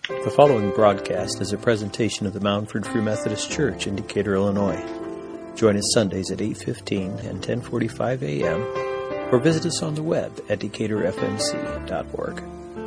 The following broadcast is a presentation of the Moundford Free Methodist Church in Decatur, Illinois. Join us Sundays at 8:15 and 10:45 a.m. or visit us on the web at decaturfmc.org.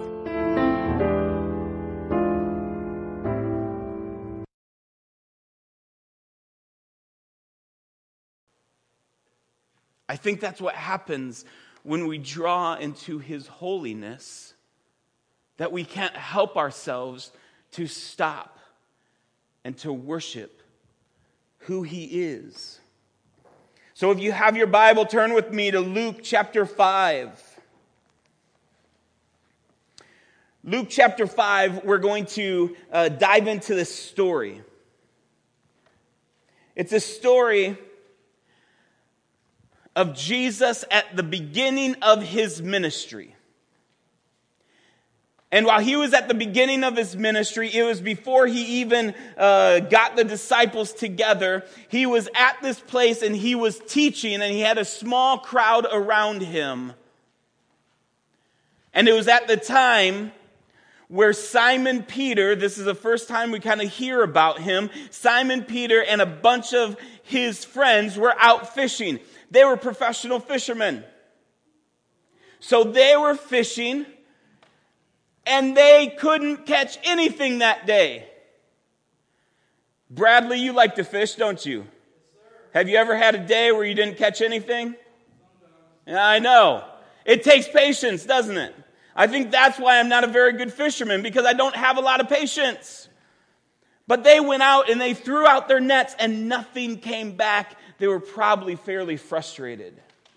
I think that's what happens when we draw into His holiness, that we can't help ourselves to stop and to worship who He is. So if you have your Bible, turn with me to Luke chapter 5. Luke chapter 5, we're going to dive into this story. It's a story of Jesus at the beginning of His ministry. And while He was at the beginning of His ministry, it was before He even got the disciples together. He was at this place and He was teaching, and He had a small crowd around Him. And it was at the time where Simon Peter, this is the first time we kind of hear about him, Simon Peter and a bunch of his friends were out fishing. They were professional fishermen. So they were fishing, and they couldn't catch anything that day. Bradley, you like to fish, don't you? Yes, sir. Have you ever had a day where you didn't catch anything? Yeah, I know. It takes patience, doesn't it? I think that's why I'm not a very good fisherman, because I don't have a lot of patience. But they went out and they threw out their nets and nothing came back. They were probably fairly frustrated.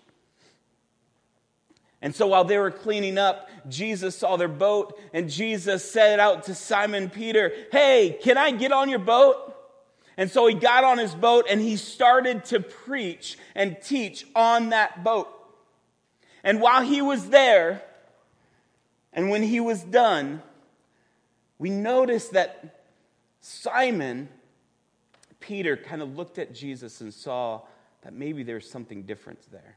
And so while they were cleaning up, Jesus saw their boat, and Jesus said out to Simon Peter, "Hey, can I get on your boat?" And so he got on his boat and he started to preach and teach on that boat. And while he was there, and when he was done, we noticed that Simon Peter kind of looked at Jesus and saw that maybe there's something different there.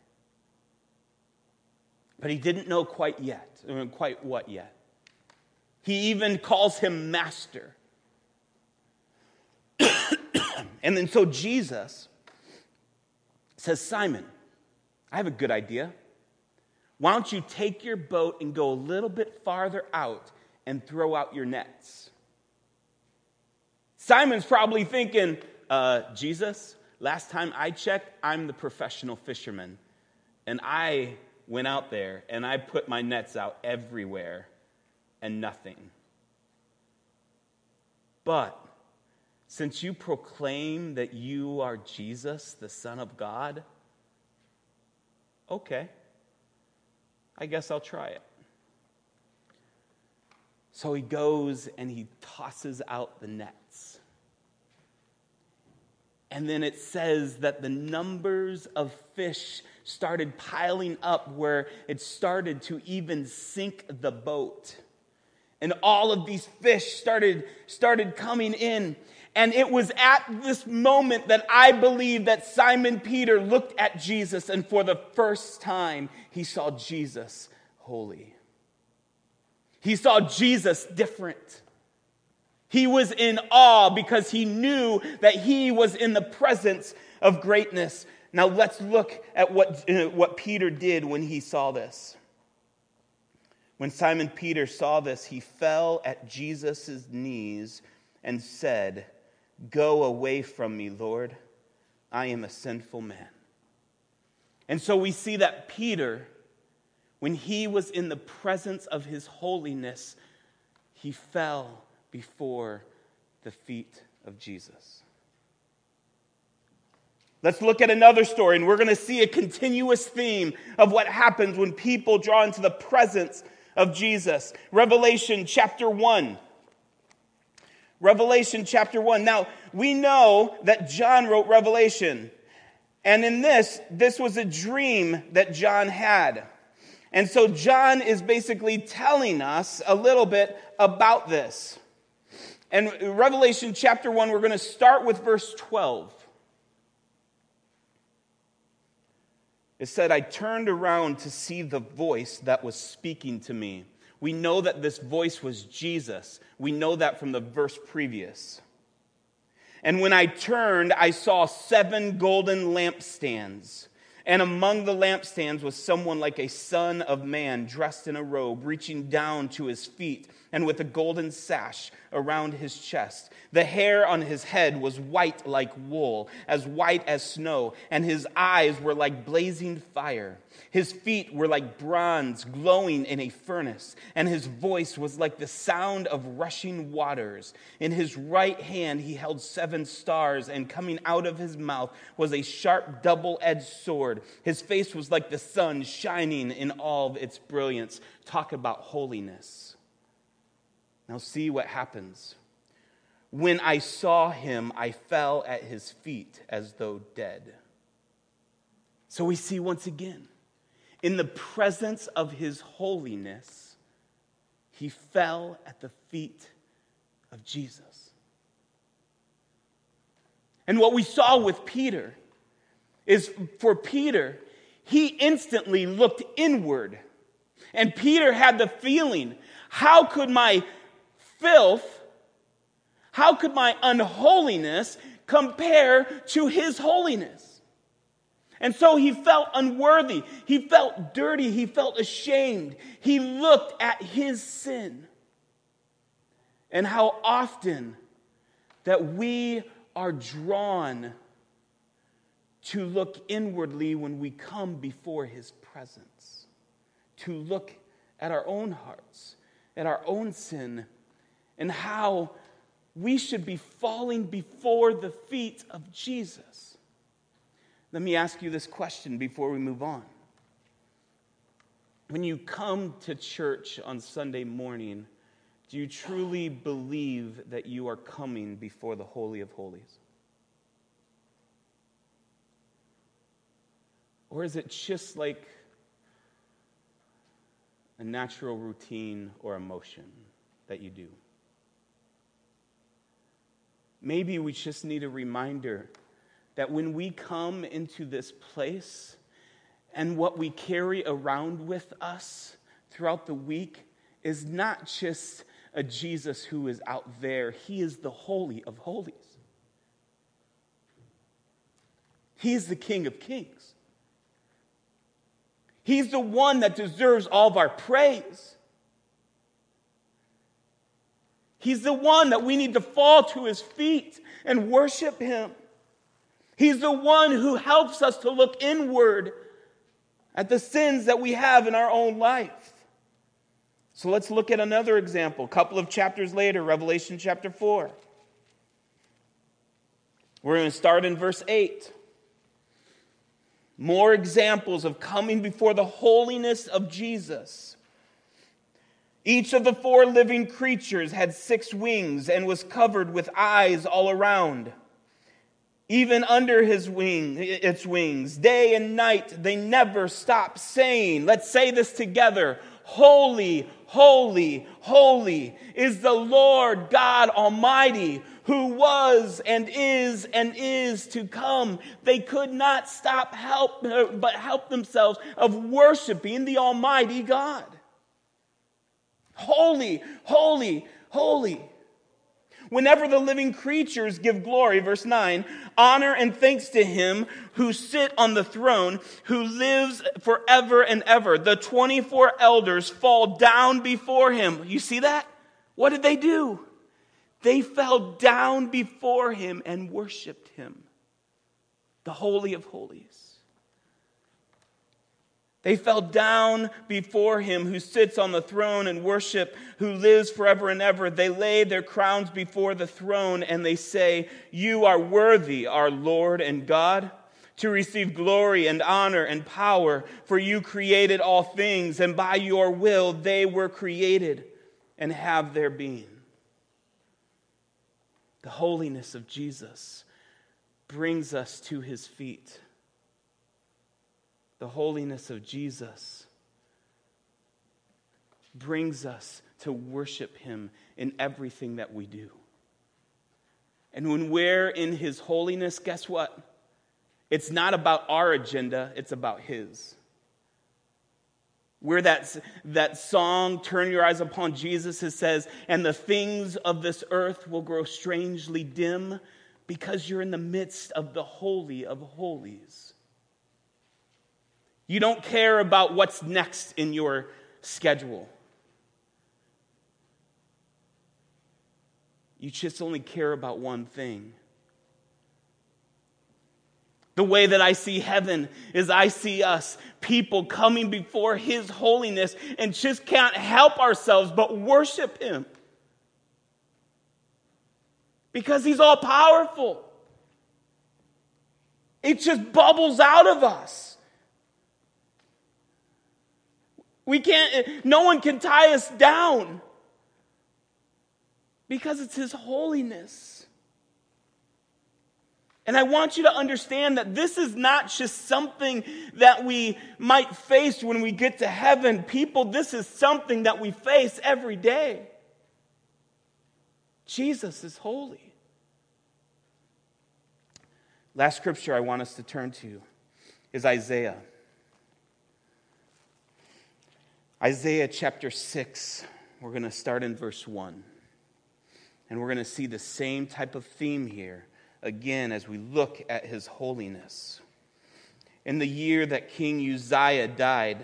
But he didn't know quite what yet. He even calls him master. And then so Jesus says, "Simon, I have a good idea. Why don't you take your boat and go a little bit farther out and throw out your nets?" Simon's probably thinking, Jesus, last time I checked, I'm the professional fisherman. And I went out there and I put my nets out everywhere and nothing. But since you proclaim that you are Jesus, the Son of God, okay, I guess I'll try it. So he goes and he tosses out the nets. And then it says that the numbers of fish started piling up where it started to even sink the boat. And all of these fish started coming in. And it was at this moment that I believe that Simon Peter looked at Jesus, and for the first time, he saw Jesus holy. He saw Jesus different. He was in awe because he knew that he was in the presence of greatness. Now let's look at what Peter did when he saw this. When Simon Peter saw this, he fell at Jesus' knees and said, "Go away from me, Lord. I am a sinful man." And so we see that Peter, when he was in the presence of his holiness, he fell before the feet of Jesus. Let's look at another story, and we're going to see a continuous theme of what happens when people draw into the presence of Jesus. Revelation chapter 1. Revelation chapter 1. Now, we know that John wrote Revelation. And in this was a dream that John had. And so John is basically telling us a little bit about this. And Revelation chapter 1, we're going to start with verse 12. It said, "I turned around to see the voice that was speaking to me. We know that this voice was Jesus. We know that from the verse previous. And when I turned, I saw 7 golden lampstands. And among the lampstands was someone like a son of man, dressed in a robe, reaching down to his feet, and with a golden sash around his chest. The hair on his head was white like wool, as white as snow, and his eyes were like blazing fire. His feet were like bronze glowing in a furnace, and his voice was like the sound of rushing waters. In his right hand he held 7 stars, and coming out of his mouth was a sharp double-edged sword. His face was like the sun shining in all of its brilliance. Talk about holiness. Now see what happens. When I saw him, I fell at his feet as though dead. So we see once again, in the presence of his holiness, he fell at the feet of Jesus. And what we saw with Peter is, for Peter, he instantly looked inward. And Peter had the feeling, how could my filth, how could my unholiness compare to his holiness? And so he felt unworthy. He felt dirty. He felt ashamed. He looked at his sin. And how often that we are drawn to look inwardly when we come before his presence. To look at our own hearts, at our own sin, and how we should be falling before the feet of Jesus. Let me ask you this question before we move on. When you come to church on Sunday morning, do you truly believe that you are coming before the Holy of Holies? Or is it just like a natural routine or emotion that you do? Maybe we just need a reminder that when we come into this place and what we carry around with us throughout the week is not just a Jesus who is out there. He is the Holy of Holies. He is the King of Kings. He's the one that deserves all of our praise. He's the one that we need to fall to his feet and worship him. He's the one who helps us to look inward at the sins that we have in our own life. So let's look at another example. A couple of chapters later, Revelation chapter 4. We're going to start in verse 8. More examples of coming before the holiness of Jesus. Each of the 4 living creatures had 6 wings and was covered with eyes all around. Even under its wings, day and night, they never stop saying, let's say this together, holy, holy, holy is the Lord God Almighty, who was and is to come. They could not but help themselves of worshiping the Almighty God. Holy, holy, holy. Whenever the living creatures give glory, verse 9, honor and thanks to him who sit on the throne, who lives forever and ever. The 24 elders fall down before him. You see that? What did they do? They fell down before him and worshiped him, the Holy of Holies. They fell down before him who sits on the throne and worship, who lives forever and ever. They lay their crowns before the throne and they say, you are worthy, our Lord and God, to receive glory and honor and power, for you created all things, and by your will they were created and have their being. The holiness of Jesus brings us to his feet. The holiness of Jesus brings us to worship him in everything that we do. And when we're in his holiness, guess what? It's not about our agenda, it's about his. Where that song, Turn Your Eyes Upon Jesus, it says, and the things of this earth will grow strangely dim because you're in the midst of the Holy of Holies. You don't care about what's next in your schedule. You just only care about one thing. The way that I see heaven is I see us, people coming before His holiness and just can't help ourselves but worship Him. Because He's all powerful. It just bubbles out of us. No one can tie us down. Because it's His holiness. And I want you to understand that this is not just something that we might face when we get to heaven. People, this is something that we face every day. Jesus is holy. Last scripture I want us to turn to is Isaiah. Isaiah chapter 6. We're going to start in verse 1. And we're going to see the same type of theme here again as we look at His holiness. In the year that King Uzziah died,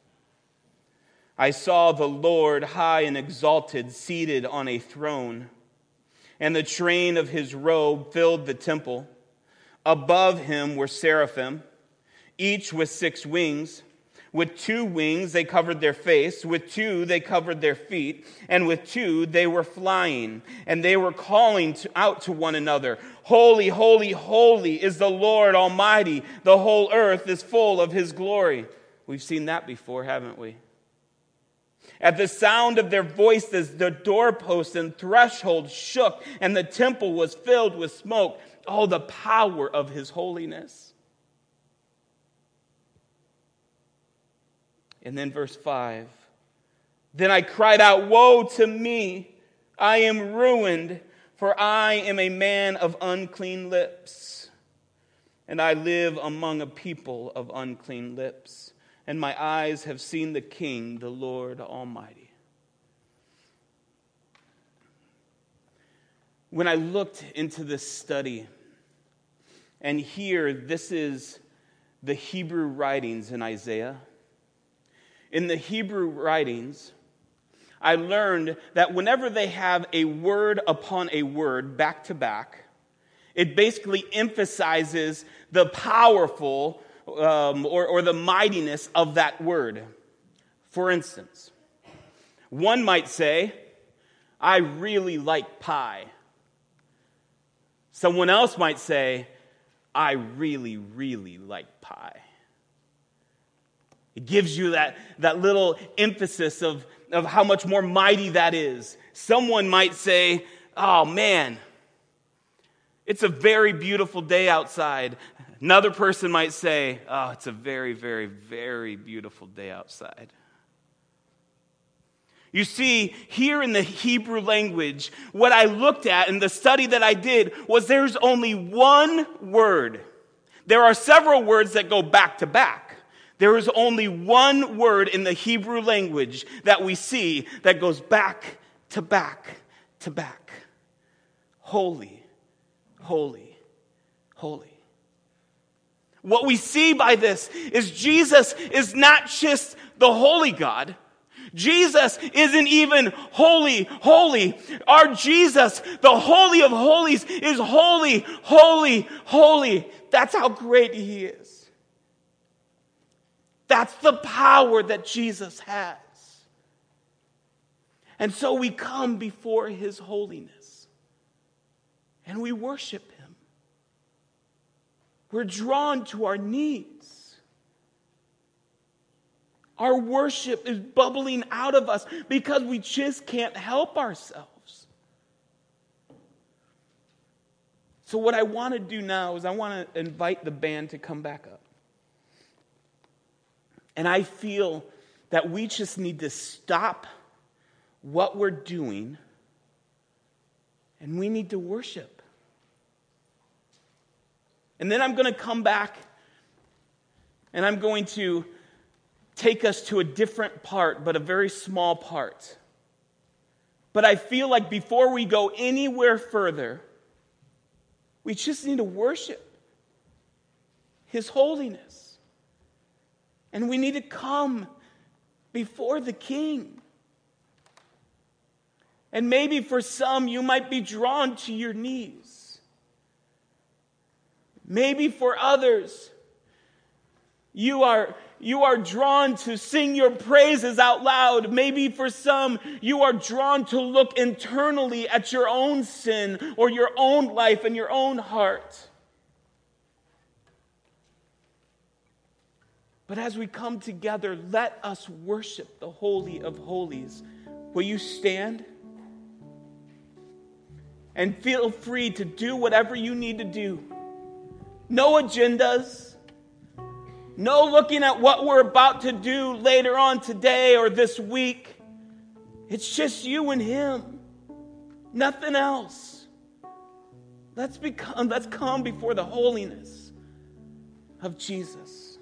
I saw the Lord high and exalted, seated on a throne, and the train of His robe filled the temple. Above Him were seraphim, each with 6 wings. With 2 wings they covered their face, with 2 they covered their feet, and with 2 they were flying. And they were calling out to one another, Holy, holy, holy is the Lord Almighty. The whole earth is full of His glory. We've seen that before, haven't we? At the sound of their voices, the doorposts and threshold shook, and the temple was filled with smoke. Oh, the power of His holiness. And then verse 5. Then I cried out, Woe to me! I am ruined, for I am a man of unclean lips, and I live among a people of unclean lips, and my eyes have seen the King, the Lord Almighty. When I looked into this study, and here this is the Hebrew writings in Isaiah. In the Hebrew writings, I learned that whenever they have a word upon a word back to back, it basically emphasizes the powerful or the mightiness of that word. For instance, one might say, I really like pie. Someone else might say, I really, really like pie. It gives you that little emphasis of how much more mighty that is. Someone might say, oh man, it's a very beautiful day outside. Another person might say, oh, it's a very, very, very beautiful day outside. You see, here in the Hebrew language, what I looked at in the study that I did was there's only one word. There are several words that go back to back. There is only one word in the Hebrew language that we see that goes back to back to back. Holy, holy, holy. What we see by this is Jesus is not just the holy God. Jesus isn't even holy, holy. Our Jesus, the Holy of Holies, is holy, holy, holy. That's how great He is. That's the power that Jesus has. And so we come before His holiness and we worship Him. We're drawn to our knees. Our worship is bubbling out of us because we just can't help ourselves. So what I want to do now is I want to invite the band to come back up. And I feel that we just need to stop what we're doing and we need to worship. And then I'm going to come back and I'm going to take us to a different part, but a very small part. But I feel like before we go anywhere further, we just need to worship His holiness. And we need to come before the King. And maybe for some, you might be drawn to your knees. Maybe for others, you are drawn to sing your praises out loud. Maybe for some, you are drawn to look internally at your own sin or your own life and your own heart. But as we come together, let us worship the Holy of Holies. Will you stand? And feel free to do whatever you need to do. No agendas. No looking at what we're about to do later on today or this week. It's just you and Him. Nothing else. Let's come before the holiness of Jesus.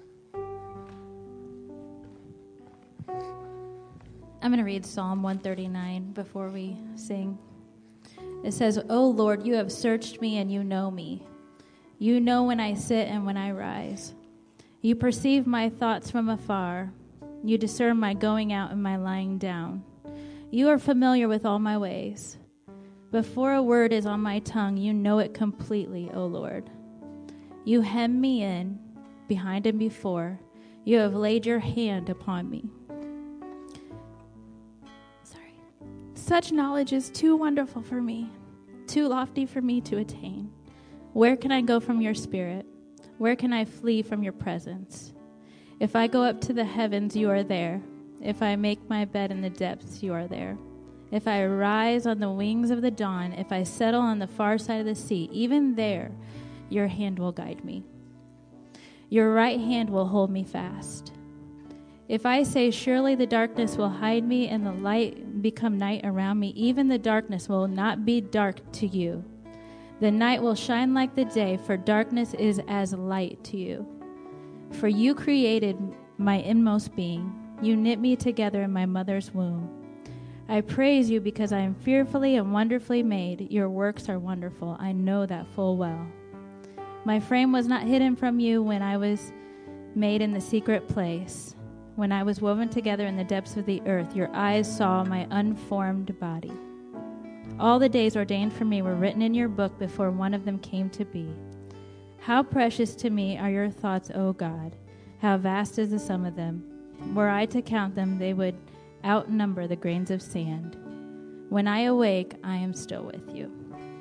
I'm going to read Psalm 139 before we sing. It says, "O Lord, you have searched me and you know me. You know when I sit and when I rise. You perceive my thoughts from afar. You discern my going out and my lying down. You are familiar with all my ways. Before a word is on my tongue, you know it completely, O Lord. You hem me in, behind and before. You have laid your hand upon me." Such knowledge is too wonderful for me, too lofty for me to attain. Where can I go from your spirit? Where can I flee from your presence? If I go up to the heavens, you are there. If I make my bed in the depths, you are there. If I rise on the wings of the dawn, if I settle on the far side of the sea, even there, your hand will guide me. Your right hand will hold me fast. If I say, surely the darkness will hide me and the light become night around me, even the darkness will not be dark to you. The night will shine like the day, for darkness is as light to you. For you created my inmost being. You knit me together in my mother's womb. I praise you because I am fearfully and wonderfully made. Your works are wonderful. I know that full well. My frame was not hidden from you when I was made in the secret place. When I was woven together in the depths of the earth, your eyes saw my unformed body. All the days ordained for me were written in your book before one of them came to be. How precious to me are your thoughts, O God. How vast is the sum of them. Were I to count them, they would outnumber the grains of sand. When I awake, I am still with you.